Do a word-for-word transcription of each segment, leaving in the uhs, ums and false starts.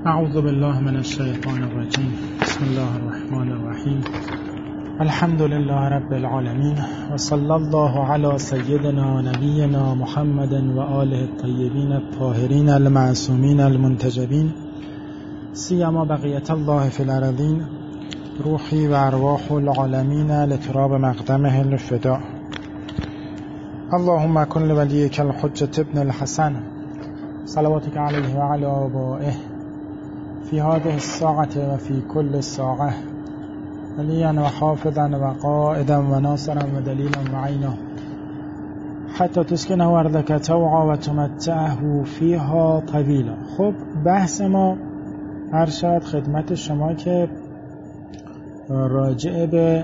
اعوذ بالله من الشیطان الرجیم. بسم الله الرحمن الرحیم. الحمد لله رب العالمین و صلی الله علی سیدنا نبینا محمد و آله الطیبین الطاهرین المعصومین المنتجبین سیما بقیت الله فی الارضین روحی و ارواح العالمین لتراب مقدمه الفداء. اللهم کن لولیک الحجة ابن الحسن صلواتك علیه و علی آبائه فی هذه الساعة و فی کل ساعة ولیا و حافظا و قائدا و ناصرا و دلیلا و عینا حتی تسکنه ارضک طوعا و تمتعه فیها طویلا. خب بحث ما ارشد خدمت شما که راجع به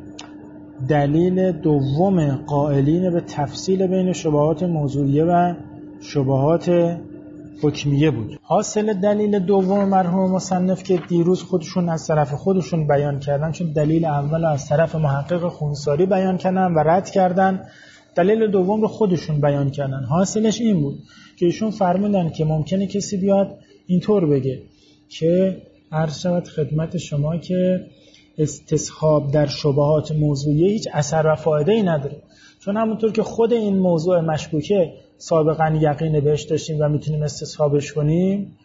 دلیل دوم قائلین به تفصیل بین شبهات موضوعیه و شبهات حکمیه بود. حاصل دلیل دوم مرحوم مصنف که دیروز خودشون از طرف خودشون بیان کردن، چون دلیل اول از طرف محقق خونساری بیان کردن و رد کردن، دلیل دوم رو خودشون بیان کردن. حاصلش این بود که ایشون فرمودن که ممکنه کسی بیاد اینطور بگه که عرض شود خدمت شما که استصحاب در شبهات موضوعیه هیچ اثر و فایده‌ای نداره، چون همونطور که خود این موضوع مشکوکه سابقا یقین بهش داشتیم و میتونیم استصحابش کنیم،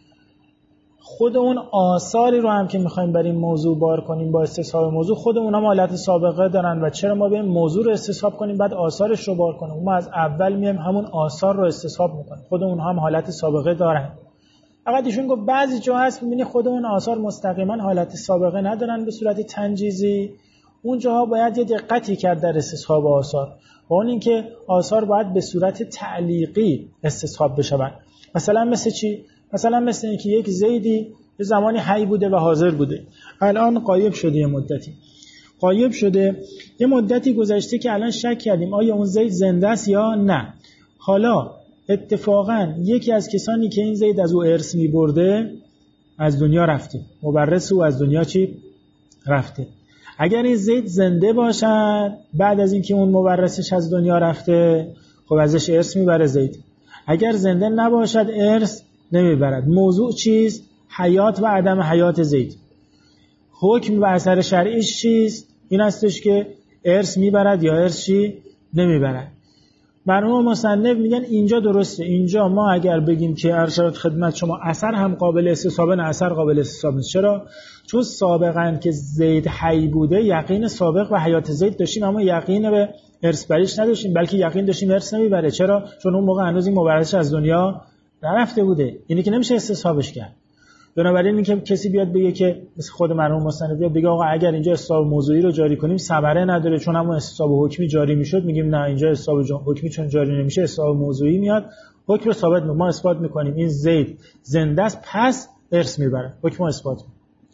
خود اون آثاری رو هم که میخوایم بر این موضوع بار کنیم با استصحاب موضوع، خود اونها حالت سابقه دارن و چرا ما بیایم موضوع رو استصحاب کنیم بعد آثارش رو بار کنیم؟ ما از اول میایم همون آثار رو استصحاب میکنیم، خود اونها هم حالت سابقه دارن. فقط ایشون گفت بعضی جا هست میبینی خود اون آثار مستقیما حالت سابقه ندارن به صورت تنجیزی، اون جاها باید یه دقتی کرد در استصحاب آثار، و اون اینکه آثار باید به صورت تعلیقی استصحاب بشوند. مثلا مثل چی؟ مثلا مثل اینکه یک زیدی یه زمانی حی بوده و حاضر بوده، الان غایب شده، یه مدتی غایب شده، یه مدتی گذشته که الان شک کردیم آیا اون زید زنده است یا نه. حالا اتفاقا یکی از کسانی که این زید از او ارث می برده از دنیا رفته، مورث او از دنیا چی؟ رفته. اگر این زید زنده باشد بعد از اینکه اون مورثش از دنیا رفته، خب ازش ارث میبره زید. اگر زنده نباشد ارث نمیبرد. موضوع چیست؟ حیات و عدم حیات زید. حکم و اثر شرعیش چیست؟ این هستش که ارث میبرد یا ارث چی؟ نمیبرد. مرحوم مصنف میگن اینجا درسته، اینجا ما اگر بگیم که ارشاد خدمت شما اثر هم قابل استصحابه، نه اثر قابل استصحاب نیست. چرا؟ چون سابقا که زید حی بوده یقین سابق و حیات زید داشتیم، اما یقین به ارث بریش نداشتیم، بلکه یقین داشتیم ارث نمیبره. چرا؟ چون اون موقع هنوز این مورثش از دنیا نرفته بوده، اینی که نمیشه استصحابش کرد. بنابراین اینکه کسی بیاد بگه که مثل خود مرحوم مصنف بیاد بگه آقا اگر اینجا استصحاب موضوعی رو جاری کنیم ثمره نداره چون همون استصحاب حکمی جاری میشد، میگیم نه اینجا استصحاب حکمی چون جاری نمیشه استصحاب موضوعی میاد، حکم رو ثابت ما اثبات میکنیم این زید زنده است پس ارث میبره، حکم اثبات میکنیم.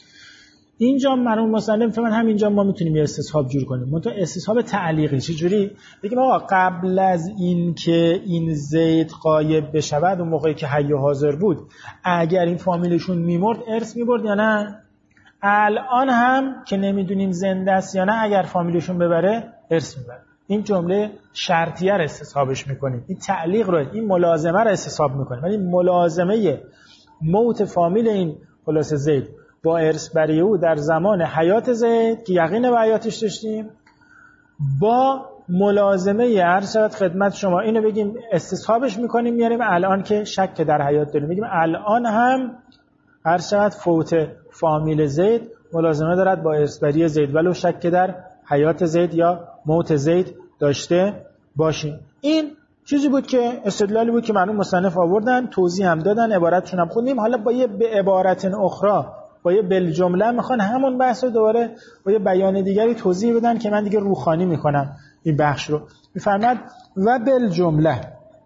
اینجا مرحوم مصنف فهمن همینجا ما میتونیم یه استصحاب جور کنیم، منتها استصحاب تعلیقی. چه جوری؟ بگیم آقا قبل از این که این زید غایب بشود اون موقعی که حی و حاضر بود اگر این فامیلشون میمرد ارث میبرد یا نه؟ الان هم که نمیدونیم زنده است یا نه اگر فامیلشون ببره ارث میبره. این جمله شرطیه رو استصحابش میکنیم، این تعلیق رو، این ملازمه رو استصحاب میکنیم. ولی ملازمه موت فامیل این خلاص زید با ارث بری او در زمان حیات زید که یقین به حیاتش داشتیم، با ملازمه ارشاد خدمت شما اینو بگیم استصحابش میکنیم میاریم الان که شک در حیات داریم، میگیم الان هم ارشاد فوت فامیل زید ملازمه دارد با ارث بری زید ولو شک در حیات زید یا موت زید داشته باشیم. این چیزی بود که استدلالی بود که مرحوم مصنف آوردن، توضیح هم دادن، عبارتشون هم خوندیم. حالا با یه به عبارت اخرى با یه بالجمله میخوان همون بحث رو دوباره با یه بیان دیگری توضیح بدن که من دیگه روخانی میکنم این بخش رو. میفرماد و بالجمله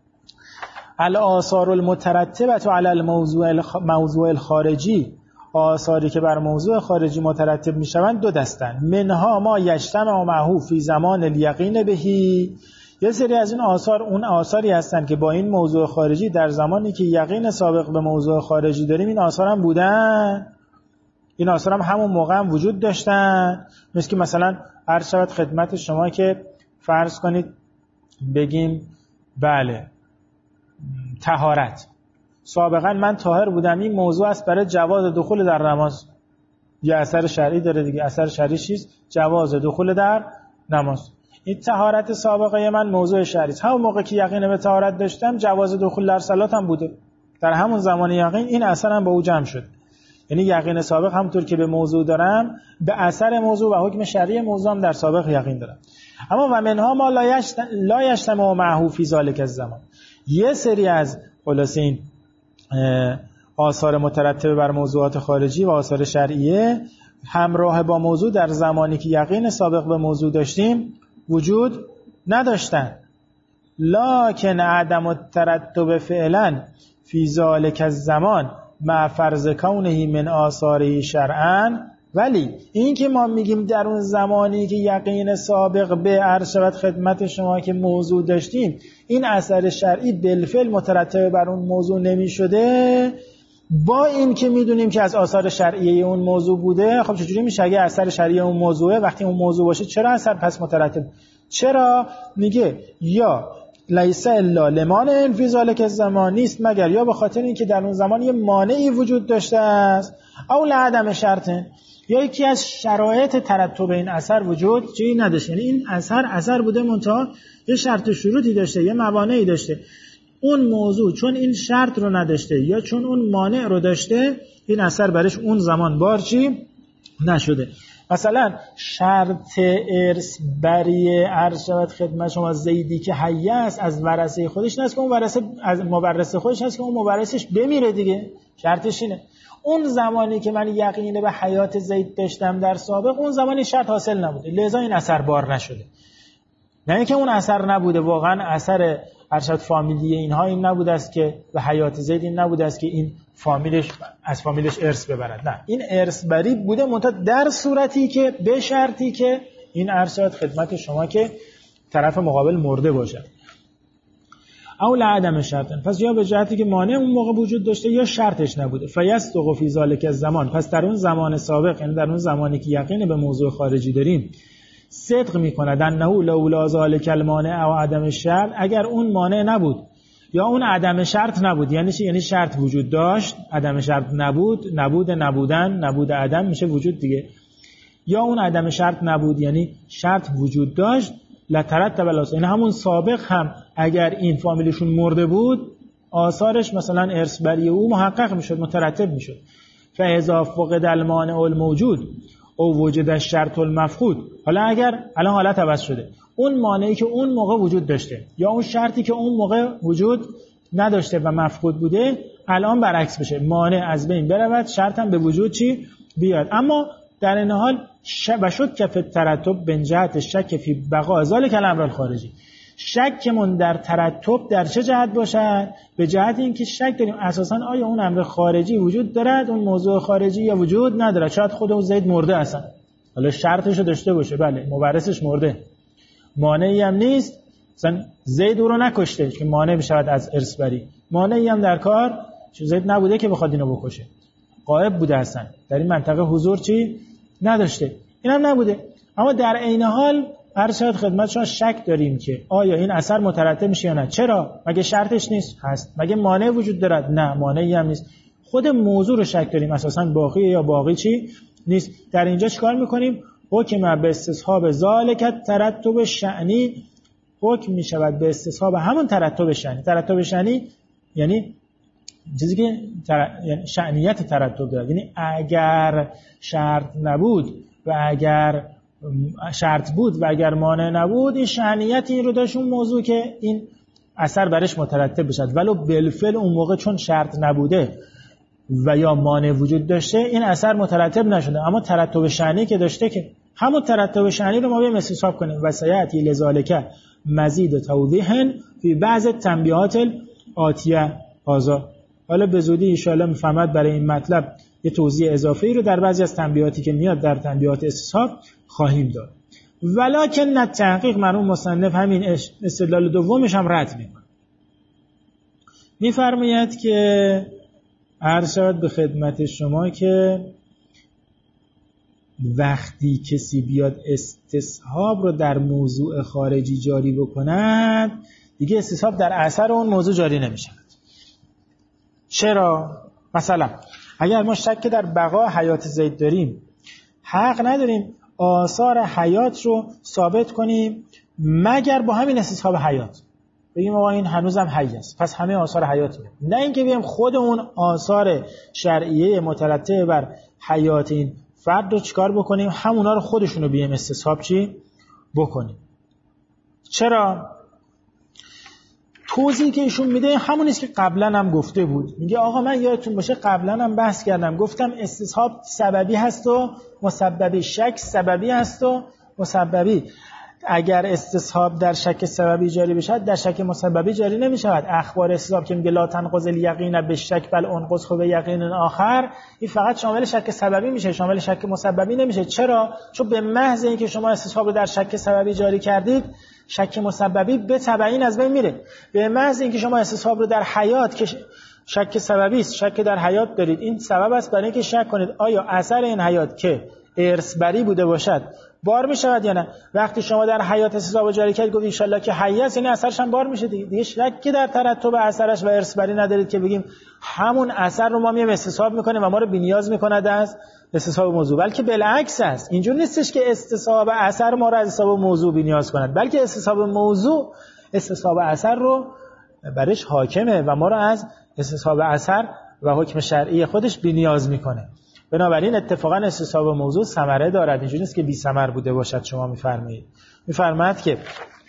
الآثار المترتبه علی الموضوع موضوع الخارجی، آثاری که بر موضوع خارجی مترتب میشوند دو دستن. منها ما یجتمع معه فی زمان الیقین بهی، یه سری از این آثار اون آثاری هستن که با این موضوع خارجی در زمانی که یقین سابق به موضوع خارجی داریم این آثار هم بودن، این آثار هم همون موقع هم وجود داشتن. مثل که مثلا عرض شود خدمت شما که فرض کنید بگیم بله طهارت، سابقا من طاهر بودم، این موضوع است برای جواز دخول در نماز. یه اثر شرعی داره دیگه. اثر شرعی چیست؟ جواز دخول در نماز. این طهارت سابقه من موضوع شرعی است. همون موقع که یقین به طهارت داشتم جواز دخول در صلات هم بوده. در همون زمان یقین این اثر هم با او جمع شد. یعنی یقین سابق همونطور که به موضوع دارم، به اثر موضوع و حکم شرعی موضوع هم در سابق یقین دارم. اما و منها ما لا یجتمع معه فی ذلک الزمان. یه سری از خلاصه این آثار مترتب بر موضوعات خارجی و آثار شرعیه همراه با موضوع در زمانی که یقین سابق به موضوع داشتیم وجود نداشتن. لکن عدم الترتب فعلا فی ذلک الزمان مع فرض کونه من آثاره شرعا. ولی این که ما میگیم در اون زمانی که یقین سابق به عرض شود خدمت شما که موضوع داشتیم این اثر شرعی بالفعل مترتب بر اون موضوع نمی شده، با این که میدونیم که از آثار شرعیه اون موضوع بوده، خب چجوری میشه اگه اثر شرعیه اون موضوعه وقتی اون موضوع باشه چرا اثر پس مترتب؟ چرا؟ میگه یا لیس الا لمانع فی ذلک الزمان، نیست مگر یا به خاطر اینکه در اون زمان یه مانعی وجود داشته است، او لعدم شرط، یا یکی از شرایط ترتب این اثر وجود چی نداشته. یعنی این اثر اثر بوده منتها یه شرط و شروطی داشته، یه موانعی داشته. اون موضوع چون این شرط رو نداشته یا چون اون مانع رو داشته، این اثر برش اون زمان بار چی نشده. مثلا شرط ارث بری عرض شود خدمت شما زیدی که حی است از ورثه خودش نیست که اون ورثه از مورث خودش هست که اون مورثش بمیره دیگه. شرطش اینه. اون زمانی که من یقین به حیات زید داشتم در سابق، اون زمانی شرط حاصل نبوده، لذا این اثر بار نشده. نه اینکه اون اثر نبوده، واقعا اثر ارشد فامیلی اینها این نبوده است که به حیات زید این نبوده است که این فامیلش از فامیلش ارث ببرد. نه، این ارث بری بوده منتها در صورتی که به شرطی که این ارشد خدمت شما که طرف مقابل مرده باشد. او لعدم شرط، پس یا به جهتی که مانع اون موقع وجود داشته یا شرطش نبوده. فیصدق فی ذلک الزمان، پس در اون زمان سابق، یعنی در اون زمانی که یقین به موضوع خارجی داریم، صدق میکند انه لولا ذلک المانع او عدم شرط، اگر اون مانع نبود یا اون عدم شرط نبود. یعنی چی؟ یعنی شرط وجود داشت، عدم شرط نبود، نبود نبودن، نبود عدم میشه وجود دیگه. یا اون عدم شرط نبود یعنی شرط وجود داشت، لترتب الاثار، این همون سابق هم اگر این فامیلشون مرده بود آثارش مثلا ارث بری او محقق میشد، مترتب میشد. فاذا فقد المانع الموجود او وجد الشرط المفقود، حالا اگر الان حالت عوض شده، اون مانعی که اون موقع وجود داشته یا اون شرطی که اون موقع وجود نداشته و مفقود بوده الان برعکس بشه، مانع از بین برود، شرط هم به وجود چی بیاد. اما در این حال و شد که فی ترتب بن جهت شک فی بقاء ذلک الامر الخارجی، شکمون در ترتب در چه جهت باشد؟ به جهت اینکه شک داریم اساساً آیا اون امر خارجی وجود دارد، اون موضوع خارجی یا وجود ندارد. شاید خود اون زید مرده اصلا، حالا شرطش رو داشته باشه، بله مورثش مرده، مانعی هم نیست، مثلا زید او رو نکشته که مانع بشود از ارث بری، مانعی هم در کار چون زید نبوده که بخواد اینو بکشه، غایب بوده اصلا، در این منطقه حضور چی نداشته، اینم نبوده. اما در عین حال هر شاید خدمت شما شک داریم که آیا این اثر مترتب میشه یا نه. چرا؟ مگه شرطش نیست؟ هست. مگه مانع وجود دارد؟ نه، مانعی هم نیست. خود موضوع رو شک داریم اساساً باقی یا باقی چی نیست. در اینجا چیکار میکنیم؟ حکم به استصحاب ذالک ترتب شأنی، حکم میشود به استصحاب همون ترتب شأنی. ترتب شأنی یعنی چیزی که تر... یعنی شأنیت ترتب داره، یعنی اگر شرط نبود و اگر شرط بود و اگر مانع نبود، این شأنیت این رو داشت اون موضوع که این اثر برش مترتب بشد، ولو بالفعل اون موقع چون شرط نبوده و یا مانع وجود داشته این اثر مترتب نشده. اما ترتب شأنی که داشته که همون ترتب شأنی رو ما بریم استصحاب کنیم. و سیأتی لذالک مزید توضیح فی بعض تنبیهات الآتیه هذا. حالا به زودی ان شاء الله میفهمد برای این مطلب یه توضیح اضافی رو در بعضی از تنبیهاتی که میاد در تنبیهات استصحاب خواهیم داد. ولکن التحقیق مرحوم مصنف همین استدلال دومش هم رد میکنه، میفرماید که عرض شود به خدمت شما که وقتی کسی بیاد استصحاب رو در موضوع خارجی جاری بکند دیگه استصحاب در اثر اون موضوع جاری نمیشه. چرا؟ مثلا اگر ما شک در بقا حیات زید داریم، حق نداریم آثار حیات رو ثابت کنیم مگر با همین استصحاب حیات. بگیم آقا این هنوزم حی است، پس همه آثار حیاته. نه اینکه بگیم خودمون آثار شرعیه مترتب بر حیات این فرد رو چیکار بکنیم، همونا رو خودشون رو بیایم استصحاب چی بکنیم. چرا؟ توضیحی که ایشون میده همون است که قبلا هم گفته بود. میگه آقا من یادتون باشه قبلا هم بحث کردم، گفتم استصحاب سببی هست و مسببی، شک سببی هست و مسببی. اگر استصحاب در شک سببی جاری بشد، در شک مسببی جاری نمیشود. اخبار استصحاب که میگه لا تنقض الیقین بالشک بل انقض به یقین آخر، این فقط شامل شک سببی میشه، شامل شک مسببی نمیشه. چرا؟ چون به محض اینکه شما استصحاب رو در شک سببی جاری کردید، شک مسببی به تبعین از بین میره. به محض اینکه شما استصحاب رو در حیات که شک سببی است، شک در حیات دارید، این سبب است برای اینکه شک کنید آیا اثر این حیات که ارث بری بوده باشد بار می شود یا نه. وقتی شما در حیات استصحاب جاری کردید گفت ان شاء الله که حی است، یعنی اثرش هم بار میشه دیگه. دیگه شکی در ترتب اثرش و ارث بری ندارید که بگیم همون اثر رو ما میایم استصحاب میکنیم و ما رو بی‌نیاز میکند از استصحاب موضوع. بلکه بالعکس است، اینجور نیستش که استصحاب اثر ما رو از استصحاب موضوع بی‌نیاز کند، بلکه استصحاب موضوع استصحاب اثر رو برش حاکمه و ما رو از استصحاب اثر و حکم شرعی خودش بی‌نیاز میکنه. بنابراین اتفاقا استصحاب موضوع ثمره دارد، اینجوری نیست که بی ثمر بوده باشد. شما میفرمایید میفرماید که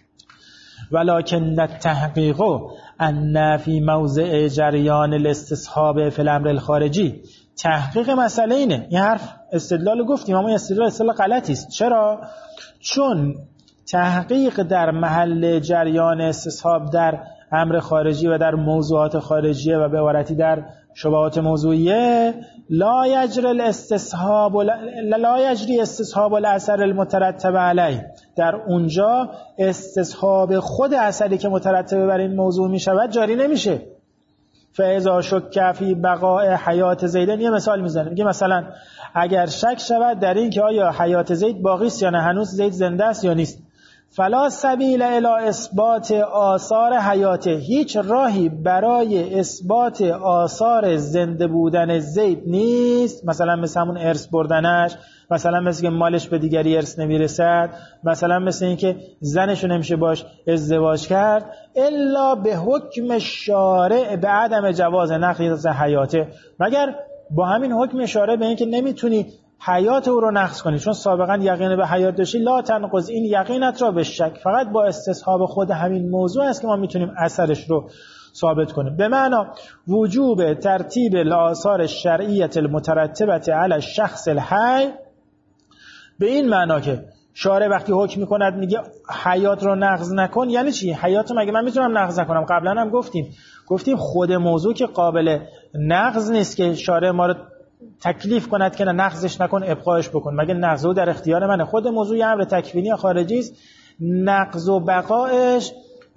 ولکن التحقیق ان فی موضع جریان الاستصحاب فی الامر الخارجی. تحقیق مسئله اینه. این حرف استدلال گفتیم اما استدلال استدلال غلطی است. چرا؟ چون تحقیق در محل جریان استصحاب در امر خارجی و در موضوعات خارجیه و به عبارتی در شبهات موضوعیه لا یجری الاستصحاب لا یجری استصحاب الاثر المترتب علیه. در اونجا استصحاب خود اثری که مترتب بر این موضوع می شود جاری نمیشه. فاذا شک فی بقاء حیات زید، یه مثال میزنیم، میگه مثلا اگر شک شود در این که آیا حیات زید باقی است یا نه، هنوز زید زنده است یا نیست، فلا سبیل الی اثبات آثار حیاته، هیچ راهی برای اثبات آثار زنده بودن زید نیست. مثلا مثل همون ارث بردنش، مثلا مثل که مالش به دیگری ارث نمیرسد، مثلا مثل این که زنشو نمیشه باش ازدواج کرد، الا به حکم شارع به عدم جواز نقض حیاته، مگر با همین حکم شارع به این که نمیتونی حیات او رو نقض کنی چون سابقا یقین به حیات داشتی. لا تنقض این یقینت را به شک، فقط با استصحاب خود همین موضوع است که ما میتونیم اثرش رو ثابت کنیم. به معنا وجوب ترتیب الاثار الشرعیه المترتبه علی الشخص الحی، به این معنا که شارع وقتی حکم میکند میگه حیات رو نقض نکن، یعنی چی؟ حیات مگه من میتونم نقض نکنم؟ قبلا هم گفتیم گفتیم خود موضوع که قابل نقض نیست که شارع ما رو تکلیف کند که نه نقضش نکن ابقایش بکن، مگه نقض او در اختیار منه. خود موضوع یه امر تکوینی خارجی است، نقض و بقایش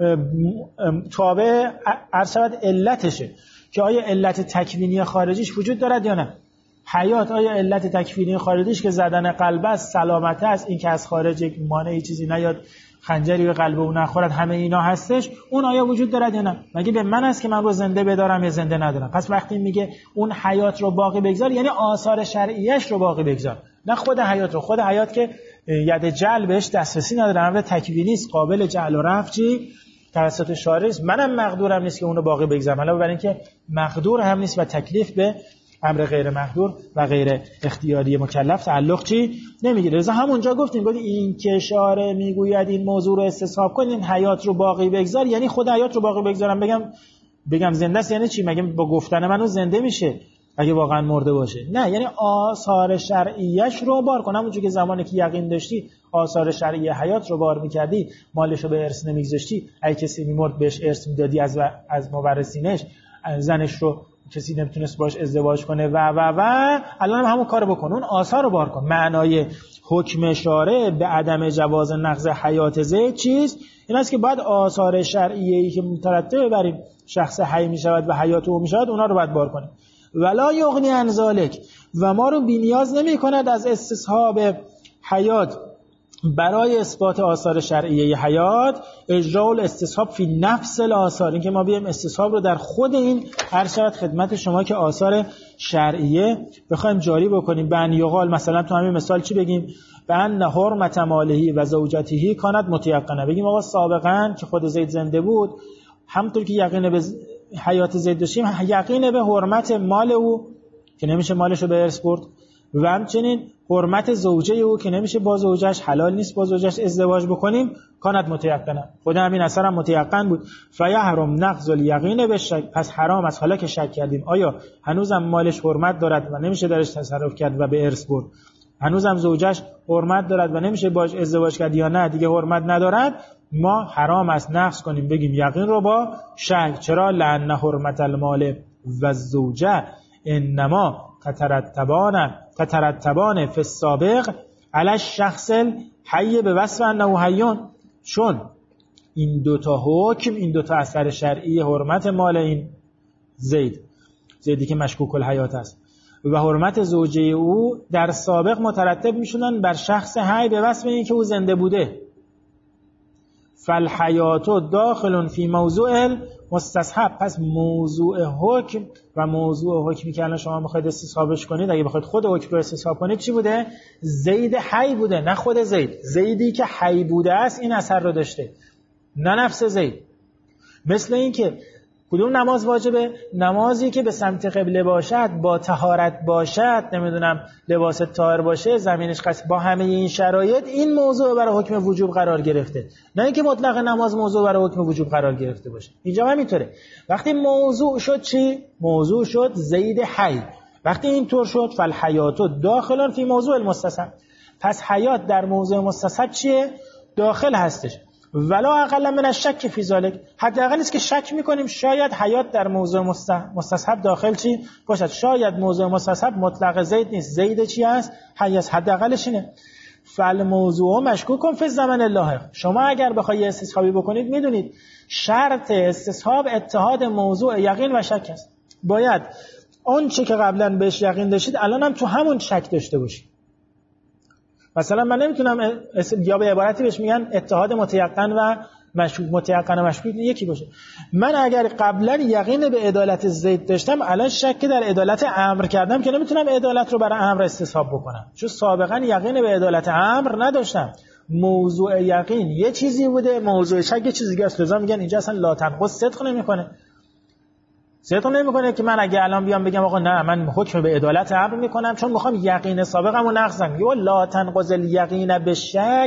تابع ارشد علتشه که آیا علت تکوینی خارجیش وجود دارد یا نه. حیات آیا علت تکوینی خارجیش که زدن قلب است، سلامت است، این که از خارج مانعی چیزی نیاد خنجری به قلب اون نخورد، همه اینا هستش، اون آیا وجود دارد یا نه؟ مگه به من است که من رو زنده بدارم یا زنده ندارم؟ پس وقتی میگه اون حیات رو باقی بگذار یعنی آثار شرعیش رو باقی بگذار، نه خود حیات رو. خود حیات که ید جعل بهش دسترسی نداره، امر تکوینی است، قابل جعل و رفعی توسط شارع است. منم مقدورم نیست که اون رو باقی بگذارم، علاوه بر این که مقدور هم نیست و تکلیف به امر غیر مقدور و غیر اختیاری مکلف تعلق چی نمیگیره. رضا همونجا گفتیم گفتیم این که شارع میگوید این موضوع رو استصحاب کنین، حیات رو باقی بگذار، یعنی خود حیات رو باقی بگذارم. بگم بگم زنده است یعنی چی؟ مگه با گفتن منو زنده میشه اگه واقعا مرده باشه؟ نه، یعنی آثار شرعیش رو بار کنم. اونجوری که زمانی که یقین داشتی آثار شرعی حیات رو بار میکردی، مالش رو به ارث نمیگذاشتی، اگه کسی میمرد بهش ارث میدادی از از مورثینش، زنش رو کسی نمیتونست باش ازدواج کنه و و و الان هم همون کارو بکن، اون آثار رو بار کن. معنای حکم شارع به عدم جواز نقض حیات زید چیست؟ این است که بعد آثار شرعیه‌ای که مترتب بر این شخص حی میشود و حیات او میشود اونا رو باید بار کنیم. ولا یغنی عن ذلک، و ما رو بی‌نیاز نمی‌کند از استصحاب حیات برای اثبات آثار شرعیه حیات اجراء الاستصحاب فی نفس الآثار، این که ما بیایم استصحاب رو در خود این هر شرط خدمت شما که آثار شرعیه بخوایم جاری بکنیم. بن یقال مثلا تو همین مثال چی بگیم؟ بن حرمت مالهی و زوجته کانت متیقنه، بگیم آقا سابقا که خود زید زنده بود همونطور که یقین به حیات زید داشتیم یقین به حرمت مال او که نمیشه مالشو به ارث برد و همچنین حرمت زوجه او که نمیشه با زوجش حلال نیست با زوجش ازدواج بکنیم کانت متیقنه، خود همین اثر هم متیقن بود. فیحرم نقض الیقین بالشک، پس حرام است حالا که شک کردیم آیا هنوزم مالش حرمت دارد و نمیشه درش تصرف کرد و به ارث برد، هنوزم زوجش حرمت دارد و نمیشه باش ازدواج کرد یا نه دیگه حرمت ندارد، ما حرام است نقض کنیم بگیم یقین رو با شک. چرا؟ لأن حرمت المال و الزوجه انما تترتبان تترتبان فی السابق علی الشخص الحی به وصف انه حیون، چون این دوتا حکم این دوتا اثر شرعی حرمت مال این زید زیدی که مشکوک الحیات است و حرمت زوجه او در سابق مترتب میشونن بر شخص حی به وصف این که او زنده بوده. فالحیات داخل فی موضوع مستصحب، پس موضوع حکم و موضوع حکمی که الان شما میخواید استصحابش کنید اگه بخواید خود حکم رو استصحاب کنید چی بوده؟ زید حی بوده، نه خود زید. زیدی که حی بوده است این اثر رو داشته، نه نفس زید. مثل این که کدوم نماز واجبه؟ نمازی که به سمت قبله باشد، با طهارت باشد، نمیدونم لباس طاهر باشه، زمینش قصد، با همه این شرایط این موضوع برای حکم وجوب قرار گرفته، نه اینکه مطلق نماز موضوع برای حکم وجوب قرار گرفته باشه. اینجا همینطوره. وقتی موضوع شد چی؟ موضوع شد زید حی. وقتی اینطور شد فالحیات داخلن فی موضوع المستصحب، پس حیات در موضوع مستصحب چیه؟ داخل هستش. ولا اقل من الشک فی ذلک، حداقل است که شک میکنیم شاید حیات در موضوع مستصحب داخل چی باشد، شاید موضوع مستصحب مطلق زید نیست، زید چی است؟ حی است، حداقلش اینه. فالموضوع مشکوک فی الزمن اللاحق. شما اگر بخوای استصحابی بکنید میدونید شرط استصحاب اتحاد موضوع یقین و شک است. باید اون چه که قبلا بهش یقین داشتید الان هم تو همون شک داشته باشید. مثلا من نمیتونم یا به عبارتی بهش میگن اتحاد متیقن و مشکوک، متیقن و مشکوک یکی باشه. من اگر قبلا یقین به عدالت زید داشتم الان شک در عدالت امر کردم که نمیتونم عدالت رو برای امر استصحاب بکنم، چون سابقا یقین به عدالت امر نداشتم. موضوع یقین یه چیزی بوده، موضوع شک یه چیزی دیگه است. لذا میگن اینجا اصلا لا تنقض صدق نمیکنه. صدق نمیکنه که من اگه الان بیام بگم آقا نه من حکم به عدالت امر میکنم چون میخوام یقین سابقمو نقض کنم. یا لا تنقض الیقین بالشک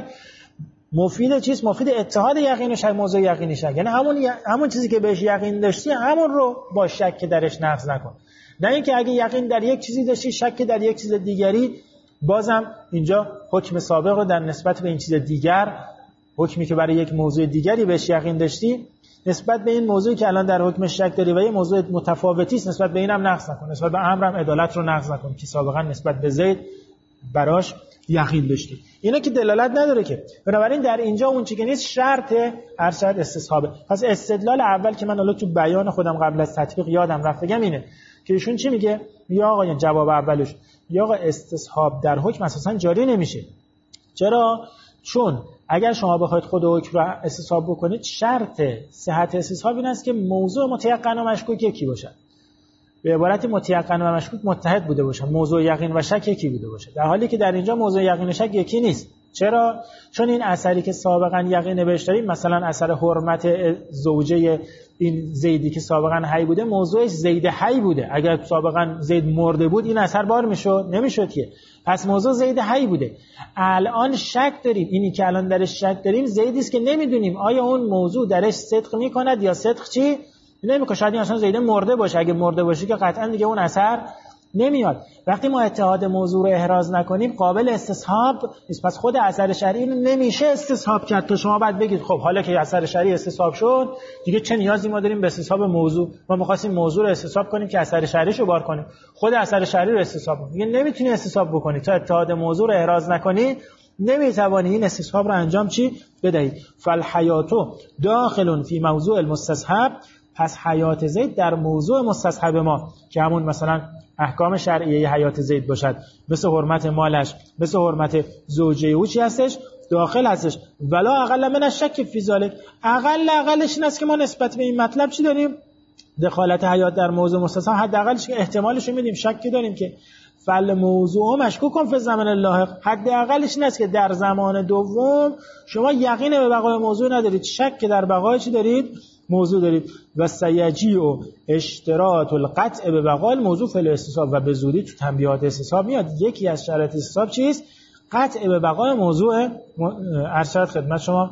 مفید چیز؟ مفید اتحاد یقین و شک، موضوع یقینی شک، یعنی همون همون چیزی که بهش یقین داشتی همون رو با شک درش نقض نکن. نه اینکه اگه یقین در یک چیزی داشتی شک در یک چیز دیگری، بازم اینجا حکم سابق رو در نسبت به این چیز دیگر، حکمی که برای یک موضوع دیگری بهش یقین داشتی نسبت به این موضوعی که الان در حکم شک داری و یه موضوع متفاوتی است نسبت به اینم نقض نکن، نسبت به امرم عدالت رو نقض نکن که سابقا نسبت به زید براش یقین داشتی. اینا که دلالت نداره که. بنابراین در اینجا اون چیزی که نیست شرط هر شرط استصحابه. پس استدلال اول که من حالا تو بیان خودم قبل از تطبیق یادم رفت بگم اینه که ایشون چی میگه؟ یا آقا جواب اولش یا آقا استصحاب در حکم اساسا جاری نمیشه. چرا؟ چون اگر شما بخواید خود حکم رو استصحاب بکنید شرط صحت استصحاب این است که موضوع متیقن و مشکوک یکی باشد. به عبارت متیقن و مشکوک متحد بوده باشن، موضوع یقین و شک یکی بوده باشه، در حالی که در اینجا موضوع یقین و شک یکی نیست. چرا؟ چون این اثری که سابقا یقین بهش داریم، مثلا اثر حرمت زوجه این زیدی که سابقا حی بوده، موضوعش زید حی بوده. اگر سابقا زید مرده بود این اثر بار میشد؟ نمیشد که. پس موضوع زید حی بوده. الان شک داریم، اینی که الان درش شک داریم زیدی است که نمیدونیم آیا اون موضوع درش صدق میکند یا صدق چی نمیکنه. شاید این اصلا زیده مرده باشه، اگه مرده باشه که قطعا دیگه اون اثر نمیاد. وقتی ما اتحاد موضوع رو احراز نکنیم قابل استصحاب نیست. پس خود اثر شرعی نمیشه استصحاب کرد تا شما بعد بگید خب حالا که اثر شرعی استصحاب شد دیگه چه نیازی ما داریم به استصحاب موضوع؟ ما می‌خواستیم موضوع رو استصحاب کنیم که اثر شرعیشو بار کنیم، خود اثر شرعی رو استصحاب کنیم. دیگه نمیتونی استصحاب بکنی تا اتحاد موضوع رو احراز نکنی، نمیتوانی این استصحاب رو انجام چی بدهید. فالحیات داخل فی موضوع المستصحب، پس حیات زید در موضوع مستصحب ما که همون مثلا احکام شرعیه حیات زید باشد، مثل حرمت مالش، مثل حرمت زوجه او چی هستش؟ داخل هستش. ولا اقل من الشک فی ذلک، اقل اقلش این است که ما نسبت به این مطلب چی داریم؟ دخالت حیات در موضوع مستثنا. حداقلش که احتمالش رو میدیم، شکی داریم که فل موضوع مشکوک فی زمان اللاحق. حداقلش این است که در زمان دوم شما یقین به بقای موضوع ندارید، شک در بقای چی دارید؟ موضوع دارید. و سیجی و اشتراط القطع به بقای موضوع فی الاستصحاب، و به زودی تو تنبیهات استصحاب میاد یکی از شرایط استصحاب چیست؟ قطع به بقای موضوع ارشاد خدمت شما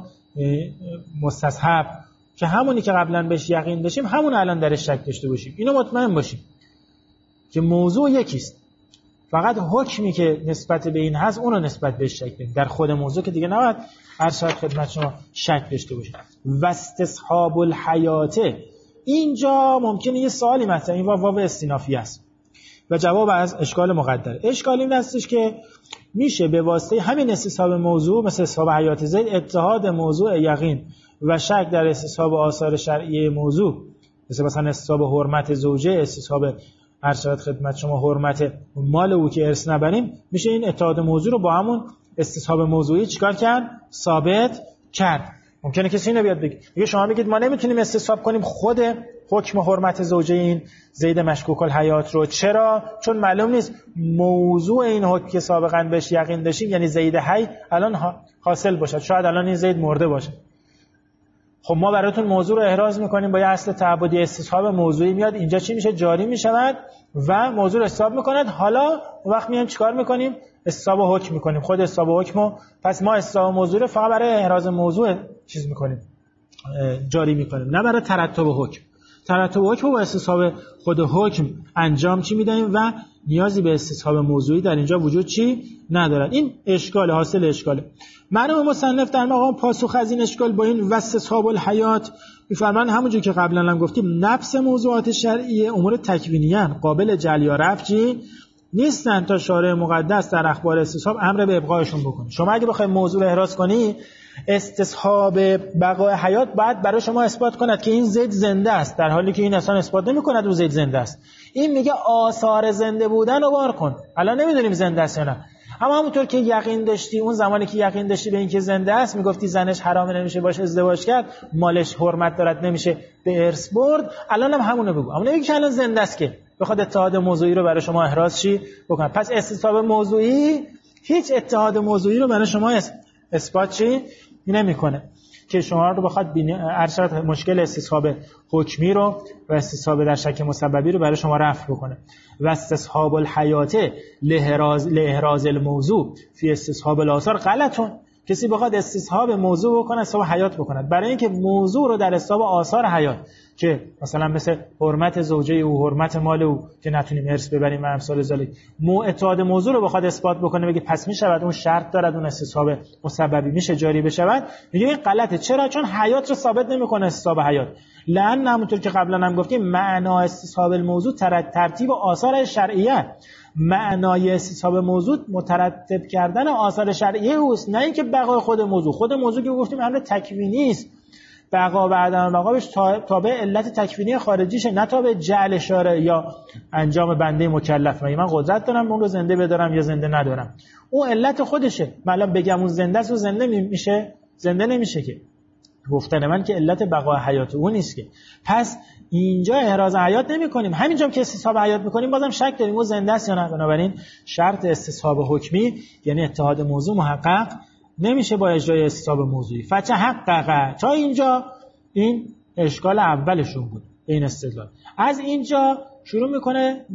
مستصحب، که همونی که قبلا بهش یقین داشتیم همون الان درش شک داشته باشیم. اینو مطمئن باشیم که موضوع یکیست، فقط حکمی که نسبت به این هست اونو نسبت بهش شک داریم. در خود موضوع که دیگه نباید ارشاد خدمت شما شک داشته باشیم. و استصحاب الحیات، اینجا ممکنه یه سوالی مطرح، این واو استینافی است و جواب از اشکال مقدر. اشکال این هستش که میشه به واسطه همین استصحاب موضوع مثل استصحاب حیات زید اتحاد موضوع یقین و شک در استصحاب آثار شرعیه موضوع، مثل مثلا استصحاب حرمت زوجه، استصحاب ارشاد خدمت شما حرمت مال او که ارث نبریم، میشه این اتحاد موضوع رو با همون استصحاب موضوعی چیکار کرد؟ ثابت کرد. ممکنه کسی اینو بیاد بگه دیگه شما میگید ما نمیتونیم استصحاب کنیم خود حکم حرمت زوجه این زید مشکوک الحیات رو. چرا؟ چون معلوم نیست موضوع این حکم که سابقا بهش یقین داشتیم، یعنی زید حی، الان حاصل باشه. شاید الان این زید مرده باشه. خب ما براتون موضوع رو احراز میکنیم با یه اصل تعبدی استصحاب موضوعی میاد اینجا، چی میشه؟ جاری میشود و موضوع رو استصحاب میکند. حالا وقت میایم چیکار میکنیم؟ استصحاب حکم میکنیم، خود استصحاب حکمو. پس ما استصحاب موضوع رو فقط برای احراز موضوع چیز میکنیم، جاری میکنیم، نه برای ترتب حکم. ترتب حکم و استصحاب خود حکم انجام چی میدیم و نیازی به استصحاب موضوعی در اینجا وجود چی ندارد. این اشکال، حاصل اشکاله. مرحوم مصنف در مقام پاسخ از این اشکال با این و استصحاب الحیات میفرمان همونجور که قبلا هم گفتیم نفس موضوعات شرعیه امور تکوینیه قابل جعل یا رفع نیستن تا شارع مقدس در اخبار استصحاب امر به ابقایشون بکنه. شما اگه بخواید موضوع رو احراز کنی، استصحاب بقای حیات بعد برای شما اثبات کند که این زید زنده است، در حالی که این اصلا اثبات نمی کند او زید زنده است. این میگه آثار زنده بودن رو بار کن. الان نمیدونیم زنده است یا نه، اما همونطور که یقین داشتی اون زمانی که یقین داشتی به این که زنده است، میگفتی زنش حرام نمیشه باشه ازدواج کرد، مالش حرمت دارد نمیشه به ارث برد، الان هم همونو بگو. اما نمیگه که الان زنده است که بخواد اتحاد موضوعی رو برای شما احراز چی بکنه. پس استصحاب موضوعی هیچ اتحاد موضوعی رو برای شما اثبات چی نمیکنه که شما رو بخواد ارشاد مشکل استصحاب حکمی رو و استصحاب در شک مسببی رو برای شما رفع بکنه. و استصحاب الحیات لإحراز لإحراز الموضوع فی استصحاب الاثار غلطون. کسی بخواد استصحاب موضوع بکنه استصحاب حیات بکنه، برای اینکه موضوع رو در استصحاب آثار حیات که مثلا مثل حرمت زوجه او، حرمت مال او که نتونیم ارث ببریم و امثال ذالک، مو اتحاد موضوع رو بخواد اثبات بکنه بگه پس میشود اون شرط دارد اون استصحاب مسببی میشه جاری بشود، میگه این غلطه. چرا؟ چون حیات رو ثابت نمیکنه استصحاب حیات. لأن همونطور که قبلا هم گفتیم معنا استصحاب الموضوع ترتیب آثار شرعیه، معنای استصحاب موضوع مترتب کردن آثار شرعیه اوست، نه اینکه بقای خود موضوع. خود موضوع که گفتیم امر تکوینی است، بقا و عدم بقاش تابع علت تکوینی خارجیشه، نه تابع جعل شارع یا انجام بنده مکلف. من قدرت دارم اون رو زنده بدارم یا زنده ندارم، اون علت خودشه. من بگم اون زنده است و زنده میشه، زنده نمیشه که. گفتن من که علت بقای حیات اون نیست که. پس اینجا احراز حیات نمی کنیم، همینجا که استصحاب حیات میکنیم بازم شک داریم او زنده است یا نه. بنابراین شرط استصحاب حکمی یعنی اتحاد موضوع محقق نمیشه با اجرای استصحاب موضوعی. فتحقق. تا اینجا این اشکال اولشون بود این استدلال. از اینجا شروع میکنه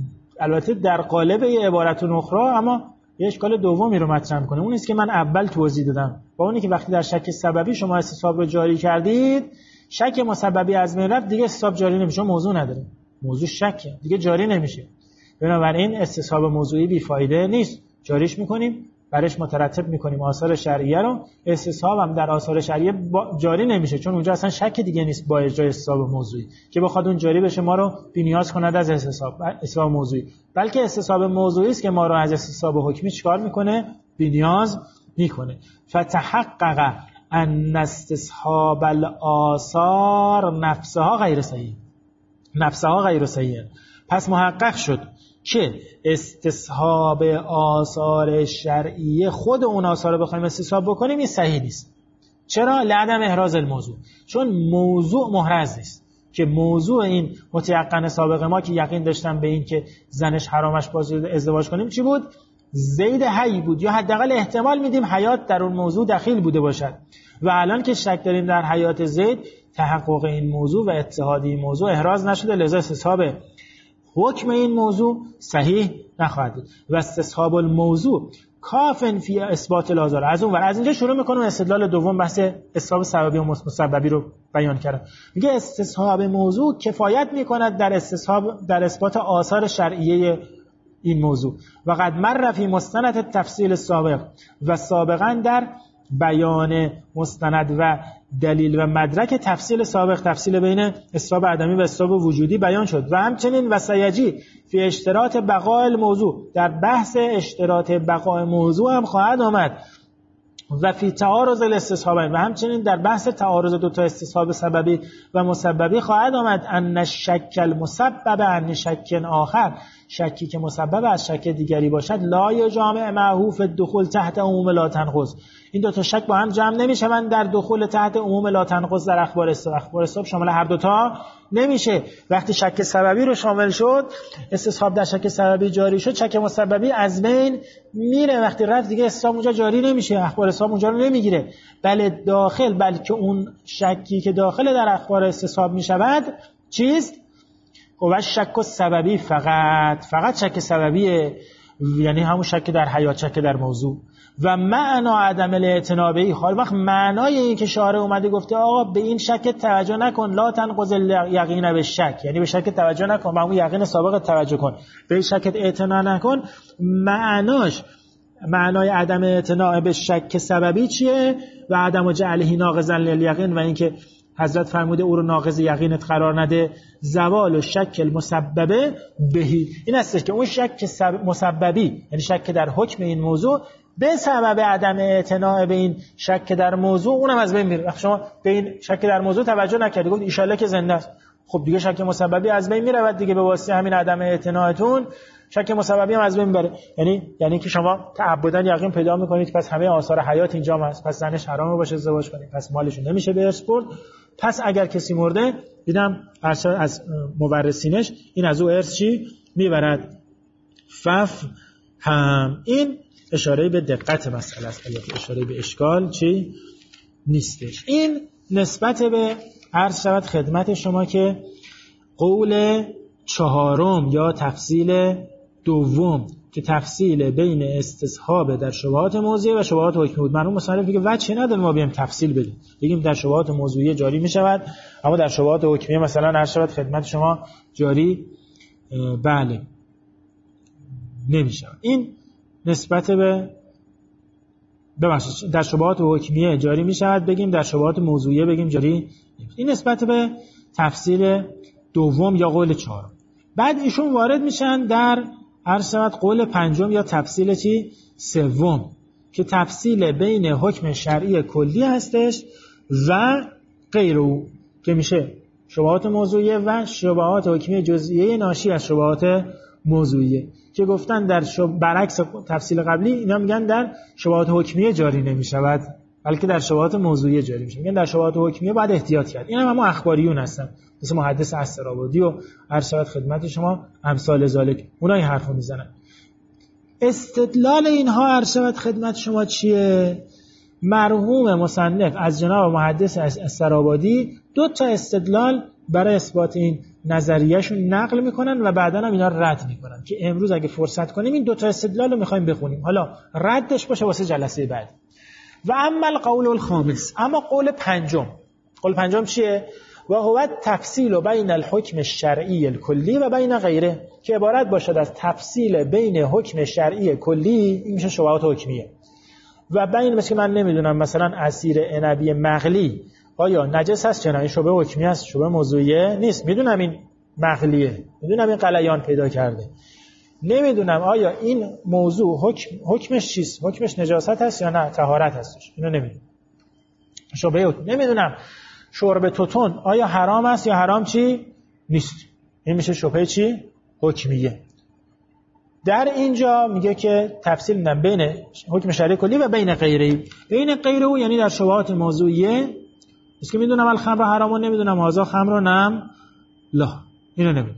البته در قالب یه عبارت اخرى، اما یه اشکال دومی رو مطرح میکنه. اون است که من اول توضیح دادم، با اونی که وقتی در شک سببی شما استصحاب رو جاری کردید، شک مسببی از بین رفت، دیگه استصحاب جاری نمیشه، موضوع نداره، موضوع شکه دیگه جاری نمیشه. بنابراین استصحاب موضوعی بیفایده نیست، جاریش میکنیم، برش مترتب میکنیم آثار شرعیه رو. استصحاب هم در آثار شرعیه جاری نمیشه چون اونجا اصلا شک دیگه نیست با اجرای استصحاب موضوعی که بخواد اون جاری بشه ما رو بی‌نیاز کند از استصحاب استصحاب موضوعی، بلکه استصحاب موضوعی است که ما رو از استصحاب حکمی چیکار میکنه؟ بی‌نیاز میکنه. فتحقق ان استصحاب الاثار نفسها غیر صحیح، نفسها غیر صحیح. پس محقق شد که استصحاب آثار شرعیه خود اون آثار رو بخوایم استصحاب بکنیم این صحیح نیست. چرا؟ لعدم احراز الموضوع، چون موضوع محرز نیست. که موضوع این متیقن سابق ما که یقین داشتن به این که زنش حرامش باز ازدواج کنیم چی بود؟ زید حی بود، یا حداقل احتمال میدیم حیات در اون موضوع دخیل بوده باشد. و الان که شک داریم در حیات زید، تحقق این موضوع و اتحاد این موضوع احراز نشده، لذا استصحاب حکم این موضوع صحیح نخواهد بود. و استصحاب الموضوع کافن فی اثبات الآثار. از اون ور از اینجا شروع میکنم استدلال دوم، بحث استصحاب سببی و مسببی رو بیان کردم. میگه استصحاب موضوع کفایت میکند در استصحاب در اثبات آثار شرعیه این موضوع. و قد مر فی مستند تفصیل سابق، و سابقا در بیان مستند و دلیل و مدرک تفصیل سابق، تفصیل بین استصحاب عدمی و استصحاب وجودی بیان شد. و همچنین و سیجی فی اشتراط بقاء الموضوع، در بحث اشتراط بقاء موضوع هم خواهد آمد. و فی تعارض الاستصحابین، و همچنین در بحث تعارض دو تا استصحاب سببی و مسببی خواهد آمد. ان شک المسبب ان شک آخر، شکی که مسبب از شک دیگری باشد، لا یجامع معه فی الدخول تحت عموم لا تنقض. این دو تا شک با هم جمع نمیشوند در دخول تحت عموم لا تنقض در اخبار استصحاب. اخبار استصحاب شامل هر دو تا نمیشه. وقتی شک سببی رو شامل شد، استصحاب در شک سببی جاری شد، شک مسببی از بین میره. وقتی رفت دیگه استصحاب اونجا جاری نمیشه، اخبار استصحاب اونجا رو نمیگیره. بله داخل، بلکه اون شکی که داخل در اخبار استصحاب میشود چیست؟ و شک سببی فقط فقط شک سببیه، یعنی همون شک در حیات، شک در موضوع. و معنا عدم الاعتنا به، حال وقت معنای این که شارع اومده گفته آقا به این شک توجه نکن، لا تنقض الیقین بالشک، یعنی به شک توجه نکن، به اون یقین سابق توجه کن، به شک اعتنا نکن، معناش معنای عدم اعتنا به شک سببی چیه؟ و عدم جعله ناقضا للیقین، و اینکه حضرت فرموده او رو ناقض یقینت قرار نده، زوال و شک المسببه بهی. این هستش که اون شک مسببی، یعنی شک در حکم این موضوع، به سبب عدم اعتنا به این شک در موضوع اونم از بین میره. وقتی شما به این شک در موضوع توجه نکردی، گفت ان شاءالله که زنده است، خب دیگه شک مسببی از بین میره و دیگه به واسطه همین عدم اعتناتون شک مسببی هم از بین میبره. یعنی یعنی که شما تعبداً یقین پیدا میکنید پس همه آثار حیات اینجا هست، پس زنش حرامه باشه ازدواج کنید، پس مالش نمیشه به ارث برد، پس اگر کسی مرده دیدم از مورثینش این از او ارث چی میبرد. فف هم این اشاره به دقت مسئله است، البته اشاره به اشکال چی نیستش. این نسبت به عرض شود خدمت شما که قول چهارم یا تفصیل دوم که تفصیل بین استصحاب در شبهات موضوعی و شبهات حکمی بود. مرحوم مصنف میگه وجهی نداره ما بیام تفصیل بدیم، بگیم در شبهات موضوعی جاری میشود اما در شبهات حکمی مثلا عرض شود خدمت شما جاری بله نمیشه. این نسبت به ببخشید در شبهات حکمیه جاری میشود بگیم، در شبهات موضوعیه بگیم جاری. این نسبت به تفصیل دوم یا قول چهارم. بعد ایشون وارد میشن در عرض شود قول پنجم یا تفصیل چی سوم که تفصیل بین حکم شرعی کلی هستش و غیر او که میشه شبهات موضوعیه و شبهات حکمی جزئیه ناشی از شبهات موضوعیه که گفتن در شب... برعکس تفصیل قبلی اینا میگن در شبهات حکمیه جاری نمیشود بلکه در شبهات موضوعیه جاری میشه. میگن در شبهات حکمیه باید احتیاط کرد. اینا هم, هم اخباریون هستن مثل محدث استرابادی و عرض شود خدمت شما امثال ذالک، اونا این حرفو میزنن. استدلال اینها عرض شود خدمت شما چیه؟ مرحوم مصنف از جناب محدث استرابادی دو تا استدلال برای اثبات این نظریهشون نقل میکنن و بعدا هم اینا رد میکنن که امروز اگه فرصت کنیم این دو تا استدلال رو میخوایم بخونیم، حالا ردش باشه واسه جلسه بعد. و اما القول الخامس، اما قول پنجم، قول پنجم چیه؟ و هو تفصیل بین الحکم الشرعی الکلی و بین غیره، که عبارت باشد از تفصیل بین حکم شرعی کلی، این میشه شبهات حکمیه، و بین مثل من نمیدونم مثلا عصیر عنبی مغلی آیا نجس هست چه نه، این شبه حکمی است شبه موضوعیه نیست، میدونم این مغلیه، میدونم این غلیان پیدا کرده، نمیدونم آیا این موضوع حکم حکمش چیست، حکمش نجاست هست یا نه طهارت هستش، اینو نمیدونم. شبه حکم نمیدونم شرب توتون آیا حرام است یا حرام چی نیست، این میشه شبهه چی حکمیه. در اینجا میگه که تفصیل میدن بین حکم شرعی کلی و بین غیره. بین غیره او یعنی در شبهات موضوعیه، است که میدونم الخمر حرام و نمیدونم هذا خمر نم لا، اینو نمیدونم.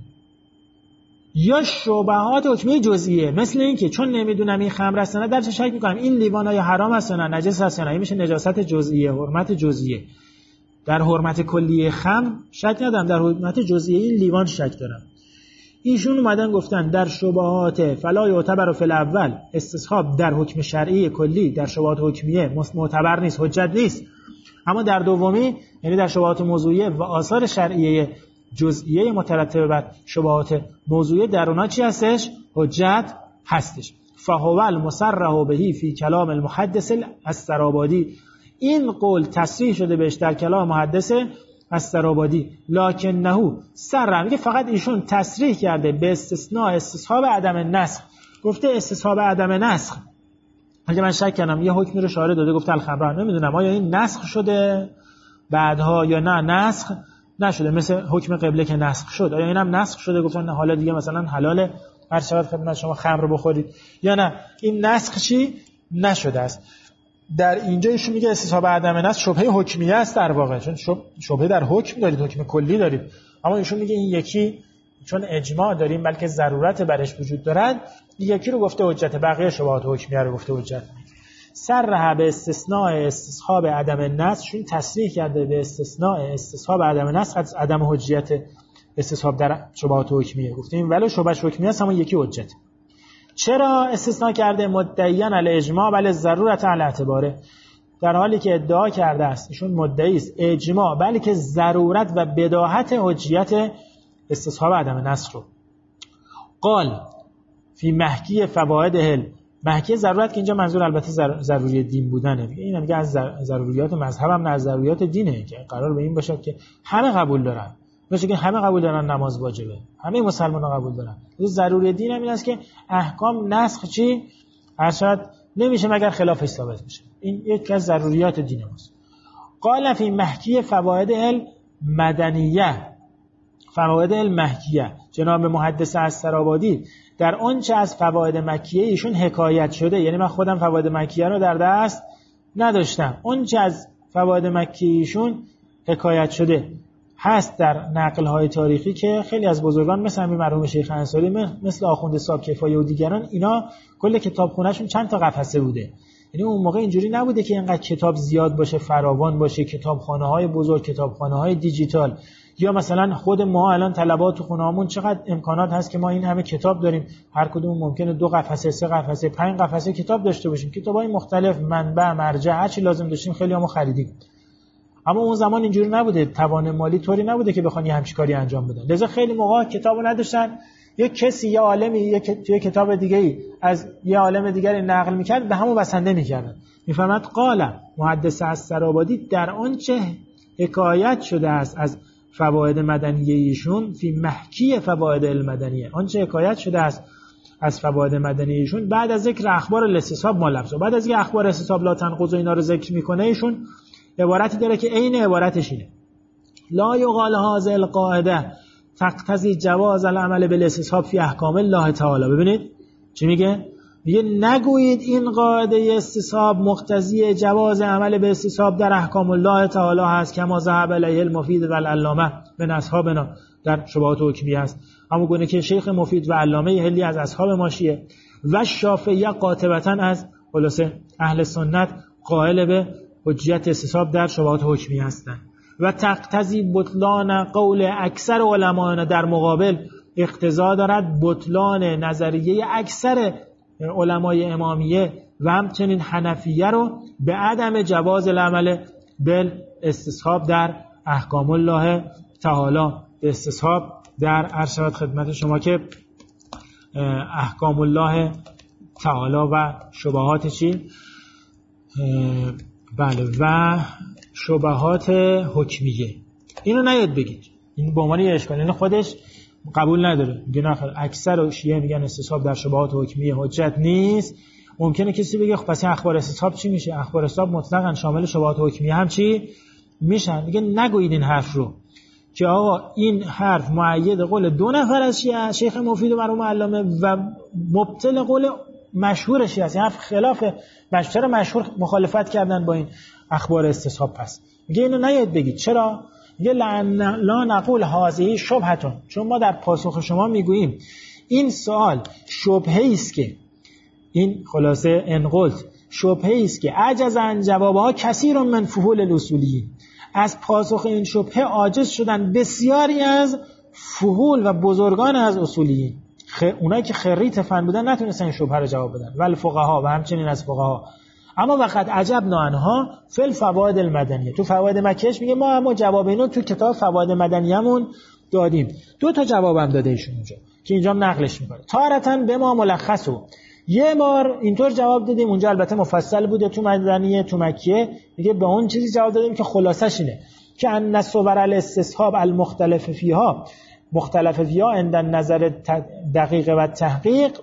یا شبهات حکمی جزئیه، مثل این که چون نمیدونم این خمر است نه، در چه شک میکنم این لیوان های حرام است نه نجس است نه، این میشه نجاست جزئیه، حرمت جزئیه. در حرمت کلیه خمر شک ندارم، در حرمت جزئیه این لیوان شک دارم. ایشون اومدن گفتن در شبهات فلا یعتبر فی الاول، استصحاب در حکم شرعی کلی در شبهات حکمیه معتبر نیست، حجت نیست. اما در دومی یعنی در شبهات موضوعیه و آثار شرعیه جزئیه مترتبه بر شبهات موضوعیه، در اونها چی هستش؟ حجت هستش. فهو المصرح بهی فی کلام المحدث السرابادی، این قول تصریح شده بهش در کلام محدث السرابادی. لکنه سر، میگه فقط ایشون تصریح کرده به استثناء استصحاب عدم نسخ، گفته استصحاب عدم نسخ. اگه من شک کنم یه حکمی رو شارع داده گفته الخمر، نمیدونم آیا این نسخ شده بعدها یا نه نسخ نشده، مثل حکم قبله که نسخ شد، آیا اینم نسخ شده گفتن حالا دیگه مثلا حلاله هر شب خدمت شما خمر بخورید، یا نه این نسخ چی نشده است. در اینجا ایشون میگه استصحاب عدم نسخ شبهه حکمیه است در واقع، چون شبهه در حکم دارید، حکم کلی دارید. اما ایشون میگه این یکی چون اجماع داریم بلکه ضرورت برش وجود دارد، یکی رو گفته حجت، بقیه شبهات حکمیه رو گفته حجت. صرح به استثناء استصحاب عدم نسخ، چون تصریح کرده به استثناء استصحاب عدم نسخ از عدم حجیت استصحاب در شبهات حکمیه. گفتیم ولو شبهه حکمیه است اما یکی حجت. چرا استثناء کرده؟ مدعیان علی اجماع بل ضرورت علی اعتباره، در حالی که ادعا کرده است ایشون مدعی است اجماع بلکه ضرورت و بداهت حجیت استصحاب عدم نسخ رو. قال فی محکی فواید هل، محکی ضرورت که اینجا منظور البته ضروری دین بودنه، این میگه از ضروریات مذهب هم نه از ضروریات دینه، که قرار به این باشه که همه قبول دارن، باشه که همه قبول دارن نماز واجبه، همه مسلمان‌ها قبول دارن. ضروری دین هم این است که احکام نسخ چی ارشد نمیشه مگر خلافش ثابت بشه، این یکی از ضروریات دین ماست. قال فی محکی فواید المدنیه، فواید المحکیه، جناب محدث السرابادی در آنچه از فواید مکیه ایشون حکایت شده، یعنی من خودم فواید مکیه رو در دست نداشتم، آنچه از فواید مکیه ایشون حکایت شده هست در نقل‌های تاریخی که خیلی از بزرگان مثل همین مرحوم شیخ انصاری، مثل آخوند صاحب کفایه و دیگران، اینا کل کتابخونه‌شون چند تا قفسه بوده. یعنی اون موقع اینجوری نبوده که اینقدر کتاب زیاد باشه، فراوان باشه، کتابخانه‌های بزرگ، کتابخانه‌های دیجیتال، یا مثلا خود ما الان طلبات تو خونه‌مون چقدر امکانات هست که ما این همه کتاب داریم، هر کدوم ممکنه دو قفسه، سه قفسه، پنج قفسه کتاب داشته باشیم، کتابای مختلف، منبع، مرجع، هر چی لازم داشتیم خیلی همو خریدیم. اما اون زمان اینجوری نبوده، توان مالی طوری نبوده که بخوان یه همچین کاری انجام بدن، لذا خیلی موقع کتابو نداشتن، یک کسی یا عالمی یک توی کتاب دیگه‌ای از یه عالم دیگری نقل می‌کرد، به همون بسنده می‌کردن. می‌فرماد قال محدث السرابادی در آنچه حکایت شده است از فواید مدنیه ایشون، فی محکی فواید المدنیه، آنچه حکایت شده است از فواید مدنیه ایشون بعد از ذکر اخبار الاستصحاب ما لفظ، بعد از اینکه اخبار استصحاب لا تنقض و اینا رو ذکر میکنه، ایشون عبارتی داره که عین عبارتش اینه: لا یقال هذه القاعده تقتضی جواز العمل بالاستصحاب فی احکام الله تعالی. ببینید چی میگه؟ میگه نگویید این قاعده استصحاب مقتضی جواز عمل به استصحاب در احکام الله تعالی هست، کما ذهب الیه المفید و العلامه من اصحابنا در شبهات حکمیه است، همون گونه که شیخ مفید و علامه هلی از اصحاب ما شیعه و شافعیه قاطبتا از خلاصه اهل سنت قائل به حجیت استصحاب در شبهات حکمیه هستند. و تقتضی بطلان قول اکثر علماء، در مقابل اقتضا دارد بطلان نظریه اکثر علمای امامیه و همچنین حنفیه رو به عدم جواز العمل بالاستصحاب در احکام الله تعالی، به استصحاب در ارشاد خدمت شما که احکام الله تعالی و شبهات چی؟ بله و شبهات حکمیه. اینو نیاد بگید، این به عنوان یه اشکال، این خودش قبول نداره، میگه نه اکثر شیعه میگن استصحاب در شبهات حکمیه حجت نیست. ممکنه کسی بگه خب پس اخبار استصحاب چی میشه؟ اخبار استصحاب مطلقاً شامل شبهات حکمیه هم چی میشن؟ میگه نگویید این حرف رو، که آقا این حرف مؤید قول دو نفر از شیعه، شیخ مفید و مرحوم علامه، و مبطل قول مشهور شیعه است. این حرف خلاف مشهور مشهور مخالفت کردن با این اخبار استصحاب. پس میگه اینو نیاید بگید. چرا؟ میگه لا نقول هذه شبهتون، چون ما در پاسخ شما میگوییم این سوال شبهه است که این خلاصه انقلت شبهه است که عجز عن جوابها کثیر من فحول الاصولیین، از پاسخ این شبهه عاجز شدن بسیاری از فحول و بزرگان از اصولیین. خ... اونایی که خریت فن بودن نتونستن این شبهه رو جواب بدن، ولی فقها و همچنین از فقها. اما وقت عجبنا عنها فی الفوائد المدنیه، تو فوائد مکیش میگه ما اما جواب اینو تو کتاب فوائد مدنیمون دادیم. دو تا جوابم داده ایشون اونجا که اینجا نقلش میکنه. تارتاً به ما ملخصو، یه بار اینطور جواب دادیم، اونجا البته مفصل بوده تو مدنیه، تو مکیه میگه به اون چیزی جواب دادیم که خلاصش اینه که ان صور الاستصحاب المختلف فیها مختلف فیها عند نظر دقیق و تحقیق،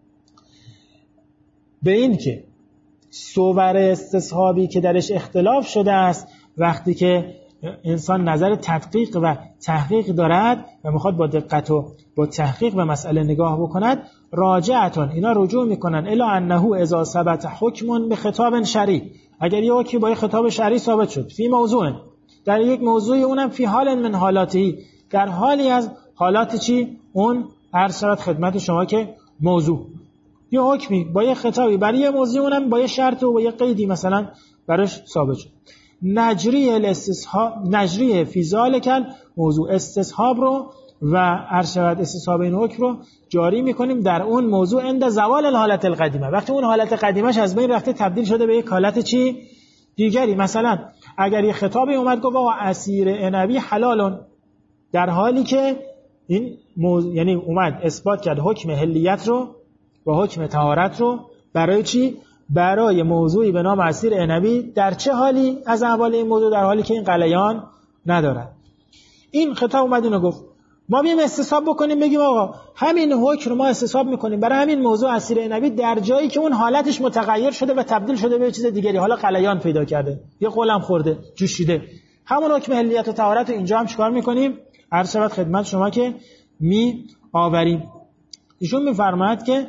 به این که صور استصحابی که درش اختلاف شده است وقتی که انسان نظر تدقیق و تحقیق دارد و میخواد با دقت و با تحقیق به مسئله نگاه بکند، راجعتون اینا رجوع میکنن الا انه اذا ثبت حکم به خطاب شرعی، اگر یه حکمی با خطاب شرعی ثابت شد فی موضوع، در یک موضوعی، اونم فی حال من حالاتی، در حالی از حالات چی؟ اون عرض شد خدمت شما که موضوع یه حکمی با یه خطابی برای یه موضوع، اونم با یه شرط و با یه قیدی مثلا براش ثابت شد، نجری الاستصحاب نجری فی ذالک موضوع، استصحاب رو و ارشد استصحاب این حکم رو جاری میکنیم در اون موضوع عند زوال الحالت القدیمه، وقتی اون حالت قدیمش از بین رفته تبدیل شده به یک حالت چی دیگری. مثلا اگر یه خطابی اومد گفت آقا عصیر عنبی حلالون، در حالی که این موضوع یعنی اومد اثبات کرد حکم حلیت رو و حکم طهارت رو برای چی؟ برای موضوعی به نام عصیر عنبی، در چه حالی از احوال این موضوع؟ در حالی که این غلیان ندارد. این خطاب اومد اینو گفت، ما بیایم استصحاب بکنیم بگیم آقا همین حکم رو ما استصحاب میکنیم برای همین موضوع عصیر عنبی در جایی که اون حالتش متغیر شده و تبدیل شده به چیز دیگری، حالا غلیان پیدا کرده، یه قلم خورده، جوشیده، همون حکم حلیت و طهارت رو اینجا هم چیکار میکنیم؟ عرض شود خدمت شما که می آوریم. ایشون میفرماید که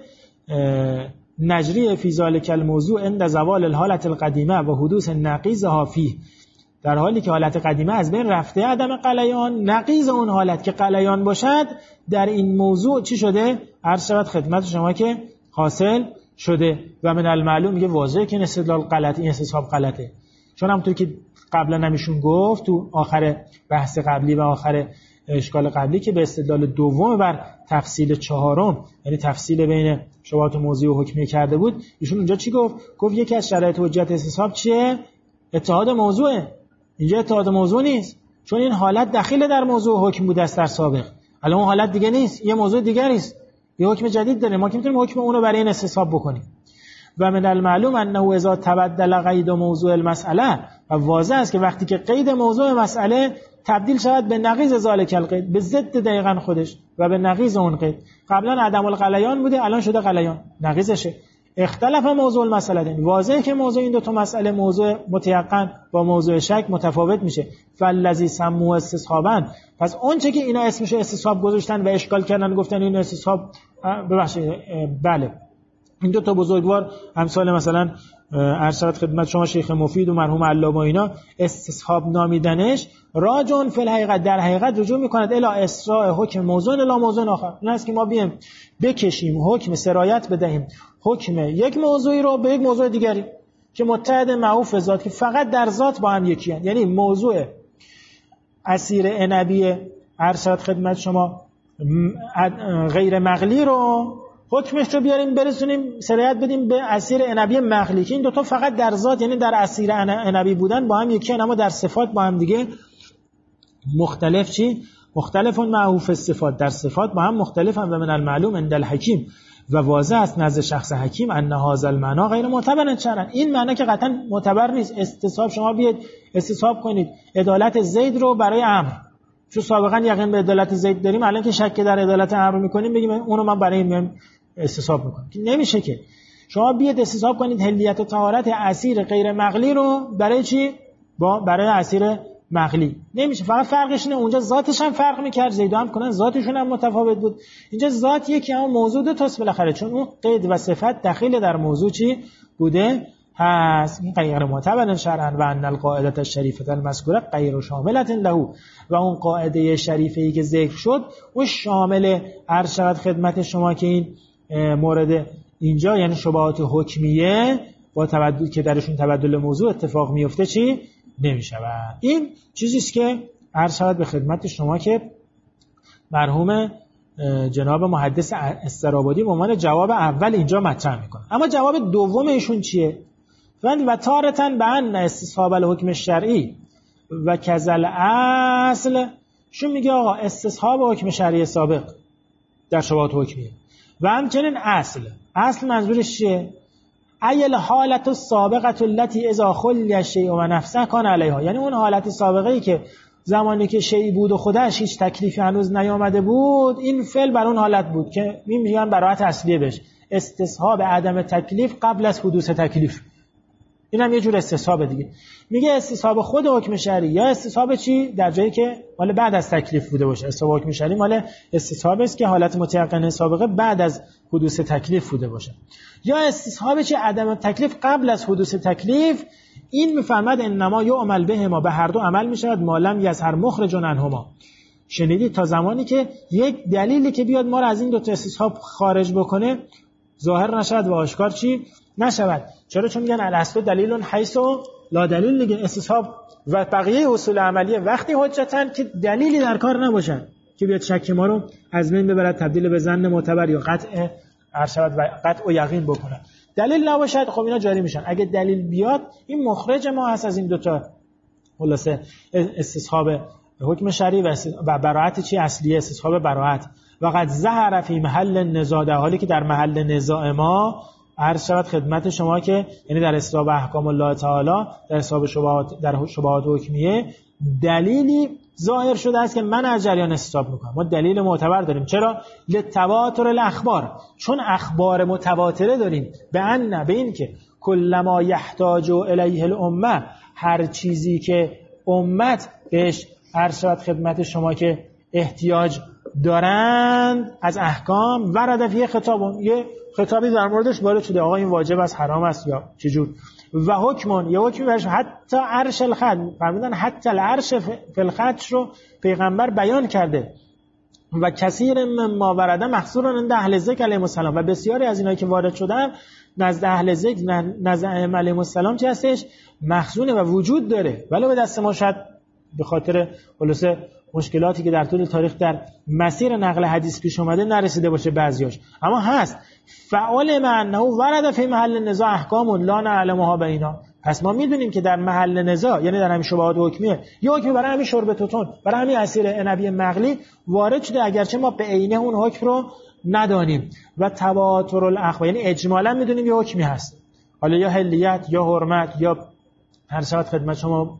نجری فی ذالک الموضوع عند زوال الحالت القدیمه و حدوث نقیضها فیه، در حالی که حالت قدیمه از بین رفته، عدم غلیان، نقیض اون حالت که غلیان باشد در این موضوع چی شده؟ عرض شود خدمت شما که حاصل شده. و من المعلوم میگه واضحه که این استدلال غلطه، این استصحاب غلطه، چون همونطور که قبلا نمیشون گفت تو آخر بحث قبلی و آخر اشکال قبلی که به استدلال دوم بر تفصیل چهارم، یعنی تفصیل بین شبهات موضوعی و حکمی کرده بود، ایشون اونجا چی گفت؟ گفت یکی از شرایط حجت استصحاب چیه؟ اتحاد موضوعه. اینجا اتحاد موضوع نیست، چون این حالت دخیل در موضوع حکم بوده است در سابق، الان اون حالت دیگه نیست، یه موضوع دیگری است، یه حکم جدید داره، ما که میتونیم حکم اون رو برای این استصحاب بکنیم. و من المعلوم انه اذا تبدل قید موضوع المساله، و واضح است که وقتی که قید موضوع مسئله تبدیل شود به نقیض ذالک القید، به ضد دقیقاً خودش و به نقیض اون قید، قبلا عدم الغلیان بوده الان شده غلیان، نقیضشه. اختلاف موضوع المسئله، واضحه که موضوع این دو تا مسئله، موضوع متیقن با موضوع شک متفاوت میشه. فالذی سموه استصحابا، پس اون چه که اینا اسمش استصحاب گذاشتن و اشکال کردن گفتن این استصحاب، ببخشید بله این دو تا بزرگوار امثال مثلا ارشد خدمت شما شیخ مفید و مرحوم علامه اینا استصحاب نامیدنش راجون فی الحقیقت، در حقیقت رجوع میکند الی اسراء حکم موضوع الی موضوع آخر. این است که ما بیم بکشیم حکم سرایت بدهیم حکم یک موضوعی رو به یک موضوع دیگری که متحد معوف ذات، که فقط در ذات با هم یکی هست. یعنی موضوع عصیر عنبی ارشد خدمت شما غیر مغلی رو حکمش رو بیاریم برسونیم سرایت بدیم به عصیر عنبی مغلی، که این دوتا فقط در ذات یعنی در عصیر عنبی بودن با هم یکی هستند، اما در صفات با هم دیگه مختلف چی؟ مختلفون معوف صفات، در صفات با هم مختلفن. و من المعلوم عند الحکیم، و واضح است نزد شخص حکیم ان هذا المعنى غیر معتبر شرعا، این معنی که قطعا معتبر نیست. استصحاب شما بیاید استصحاب کنید عدالت زید رو برای عمرو، چون سابقا یقین به عدالت زید داریم، الان که شک در عدالت عمرو میکنیم بگیم اونو من برای من استصحاب میکنم، که نمیشه. که شما بیاید استصحاب کنید حلیت و طهارت عصیر غیر مغلی رو برای چی؟ با برای عصیر مغلی نمیشه. فقط فرقش اینه اونجا ذاتش هم فرق میکرد، زیدا هم کنن ذاتشون هم متفاوت بود. اینجا ذات یکی اما موضوع دو تاست بالاخره، چون اون قید و صفت دخیل در موضوع چی بوده هست. این غیر معتبر شرعا و ان القاعده الشریفه المذکوره غیر شامله له، و اون قاعده شریفه ای که ذکر شد و شامل عرض شود خدمت شما که این مورد اینجا یعنی شبهات حکمیه با تبدل که درشون تبدل موضوع اتفاق میفته چی نمیشود. این چیزی است که عرض شود به خدمت شما که مرحوم جناب محدث استرابادی به عنوان جواب اول اینجا مطرح میکنه. اما جواب دوم ایشون چیه؟ و تارتن به ان استصحاب الحکم شرعی و کذل اصل، شون میگه آقا استصحاب حکم شرعی سابق در شبهات حکمیه و همچنین اصل. اصل منظورش چیه؟ ایل حالت السابقه التي اذا خلی الشیء و نفسه کان علیها، یعنی اون حالت سابقه ای که زمانی که شیء بود و خودش هیچ تکلیفی هنوز نیامده بود، این فعل بر اون حالت بود که میگن براحت اصلیه بهش استصحاب عدم تکلیف قبل از حدوث تکلیف. این هم یه جور استصحاب دیگه. میگه استصحاب خود حکم شرعی یا استصحاب چی در جایی که مال بعد از تکلیف بوده باشه. استصحاب حکم شرعی مال استصحاب است که حالت متیقنه سابقه بعد از حدوث تکلیف بوده باشه، یا استصحاب چی عدم تکلیف قبل از حدوث تکلیف. این میفرماد انما یعمل بهما، به هر دو عمل میشود مالم یظهر مخرج عنهما. شنیدید تا زمانی که یک دلیلی که بیاد ما رو از این دو تا استصحاب خارج بکنه ظاهر نشود و آشکار چی نشود. چرا؟ چون میگن الاصل دلیل حیث لا دلیل دیگه. استصحاب و بقیه اصول عملیه وقتی حجتن که دلیلی در کار نباشن که بیاد شک ما رو از بین ببرد، تبدیل به ظن معتبر یا قطع ارشد و قطع و یقین بکنه. دلیل نباشد خب اینا جاری میشن. اگه دلیل بیاد این مخرج ما هست از این دوتا خلاصه استصحاب حکم شرعی و براءت چی اصلیه استصحاب براءت. و قد ظهر فی محل النزاع، در حالی که در محل نزاع ما عرض شود خدمت شما که یعنی در استصحاب احکام الله تعالی در استصحاب شبهات در شبهات حکمیه دلیلی ظاهر شده است که من از جریان استصحاب میکنم. ما دلیل معتبر داریم. چرا؟ لتواتر الاخبار، چون اخبار متواتره داریم به ان به این که کلما یحتاج الیه الامه، هر چیزی که امت بهش عرض شود خدمت شما که احتیاج دارند از احکام ورد فیه خطاب، یه خطابی در موردش وارد شده آقا این واجب است حرام است یا چجور، و حکمون یا حکمی برش حتی عرش الخط فرمودن حتی العرش فی الخط رو پیغمبر بیان کرده و کثیر مما ورده محصور عند اهل ذکر علیهم السلام، و بسیاری از اینایی که وارد شدن نزد اهل ذکر نزد ائمه علیهم السلام چه هستش مخزونه و وجود داره، ولی به دست ما شاید به خاطر خلاصه مشکلاتی که در طول تاریخ در مسیر نقل حدیث پیش اومده نرسیده باشه بعضیاش، اما هست. فعال معنه ورد فی محل نزاع احکام لا نعلمها بینا، پس ما میدونیم که در محل نزاع یعنی در همین شبهات حکمیه یا حکمی برای همین شرب توتون برای همین عصیر عنبی مغلی وارد شده اگرچه ما به عینه اون حکم رو ندانیم. و تواتر الاخبار یعنی اجمالا میدونیم یه حکمی هست، حالا یا حلیت یا حرمت یا هر ساعت خدمت شما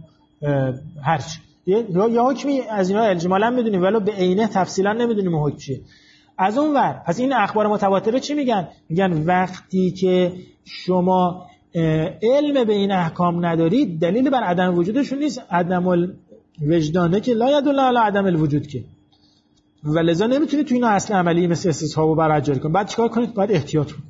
هرچی یا یا حکمی از اینا اجمالا میدونیم ولی به عینه تفصیلا نمیدونیم حکم چیه. از اون ور پس این اخبار متواتره چی میگن؟ میگن وقتی که شما علم به این احکام ندارید دلیل بر عدم وجودشون نیست، عدم الوجدانه که لا یدل علی عدم الوجود که، ولذا نمیتونید تو اینا اصل عملی مثل استصحاب رو برات جاری کنید. بعد چیکار کنید؟ باید احتیاط کنید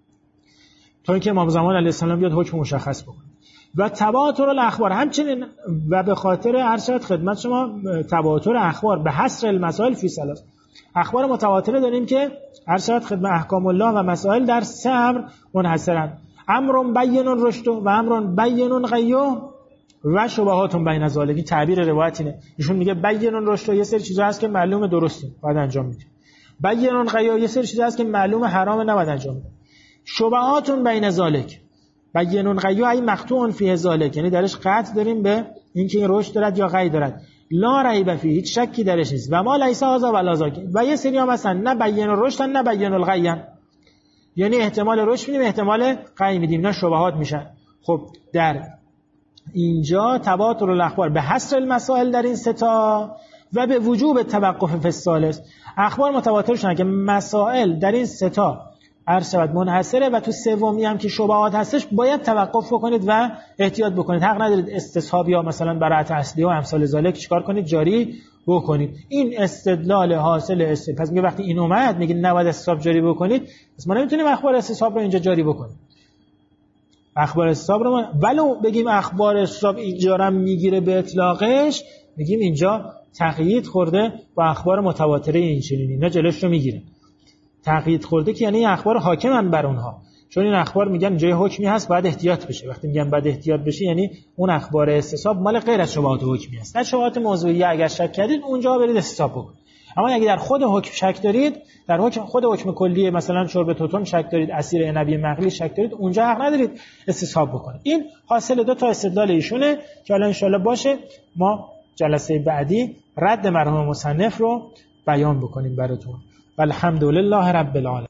تا اینکه امام زمان علیه السلام بیاد حکم مشخص بکنه. و تواتر الاخبار همچنین و به خاطر ارشاد خدمت شما تواتر اخبار به حصر المسائل فی ثلاث، اخبار متواتره داریم که ارشاد خدمت احکام الله و مسائل در سه امر منحصرن: امر بین رشد و امر بین غیو و شبهات بین ذالک. تعبیر روایت اینه، ایشون میگه بین رشد یه سری چیزا هست که معلومه درسته باید انجام میدیم، بین غیو یه سری چیزا هست که معلومه حرامه نباید انجام بدیم، شبهات بین ذالک بین غیو ای مقطوع فی ذالک یعنی درش قطع داریم به اینکه این رشد دارد یا غی دارد، لا ریب فیه هیچ شکی درش نیست، و ما لیس هذا ولا ذاک. و یه سری هم هستن نه بین رشد نه بین الغی، یعنی احتمال رشد میدیم احتمال غی میدیم، اینا شبهات میشن. خب در اینجا تواتر الاخبار به حصر المسائل در این سه تا و به وجوب توقف فی الثالث، اخبار متواتر شدن که مسائل در این سه تا عرض شود منحصره و تو سومی هم که شبهات هستش باید توقف بکنید و احتیاط بکنید. حق ندارید استصحاب یا مثلا برات اصلی و امثال ذالک چیکار کنید؟ جاری بکنید. این استدلال حاصل است. پس میگه وقتی این اومد میگه نباید استصحاب جاری بکنید، پس ما نمیتونیم اخبار استصحاب رو اینجا جاری بکنیم. اخبار استصحاب رو ما ولو بگیم اخبار استصحاب اینجا رو میگیره به اطلاقش، میگیم اینجا تقیید خورده با اخبار متواتره این چنینی، اینا جلوش رو میگیره. تقیید خورده که یعنی این اخبار حاکمن بر اونها، چون این اخبار میگن جای حکمی هست باید احتیاط بشه. وقتی میگن باید احتیاط بشه یعنی اون اخبار استصحاب مال غیر از شبهات حکمی است. در شبهات موضوعیه اگر شک کردید اونجا برید استصحاب بکنید. اما اگه در خود حکم شک دارید، در حکم خود حکم کلی مثلا شرب توتون شک دارید، اسیر عنبی مغلی شک دارید، اونجا حق ندارید استصحاب بکنید. این حاصل دو تا استدلال ایشونه که حالا ان شاءالله باشه ما جلسه بعدی رد مرحوم مصنف رو بیان بکنیم براتون. والحمدلله رب العالمین.